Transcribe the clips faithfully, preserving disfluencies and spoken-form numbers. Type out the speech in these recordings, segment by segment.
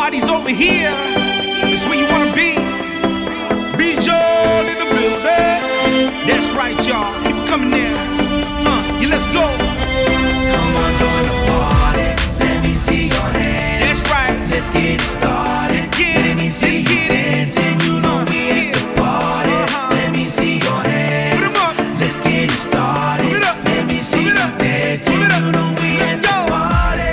party's over here. It's where you wanna be. Bijol in the building. That's right, y'all. Keep it coming there. Uh, yeah, let's go. Come on, join the party. Let me see your hands. That's right. Let's get it started. Let's get it. Let me see Let's you get it. dancing. You know Uh, we yeah. at the party. Uh-huh. Let me see your hands. Put 'em up. Let's get it started. Put it up. Let me see Put it you up. dancing. Put it up. You know we Let's at the go. party.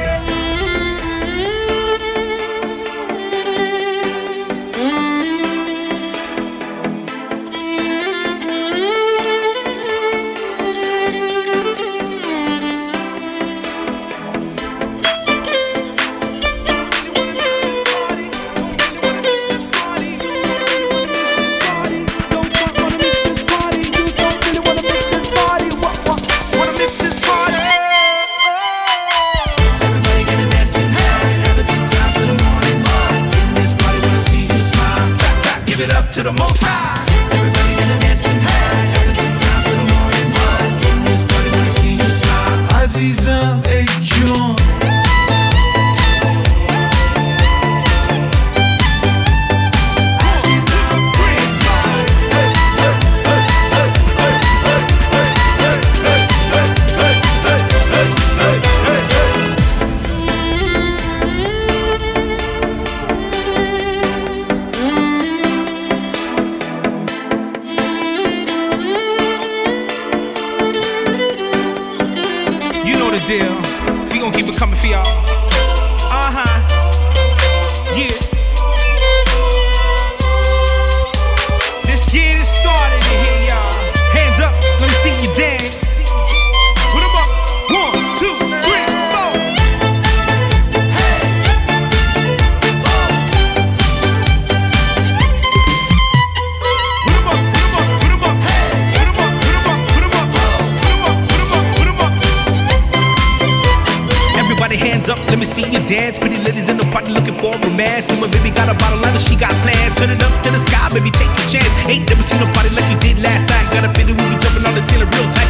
Everybody gonna dance tonight. Have a good time till the morning light. In this party, wanna see you smile. Clap, clap, give it up to the most high. Everybody gonna dance tonight. Have a good time till the morning light. In this party, wanna see you smile. Azizem ey can You know the deal. We gon' keep it coming for y'all. Uh-huh. Yeah. Let's get it started in here, y'all. Hands up, let me see you dance. Put 'em up. One, two, three, four. Put 'em up, put 'em up, put 'em up. Put 'em up, put 'em up, put 'em up. Put 'em up, put 'em up, put 'em up. Everybody hands up, let me see you dance. Pretty ladies in the party looking for romance. And my baby got a bottle and she got plans. Turn it up to the sky, baby, take your chance. Ain't never seen a party like you did last night. Got a feeling we be jumping on the ceiling real time.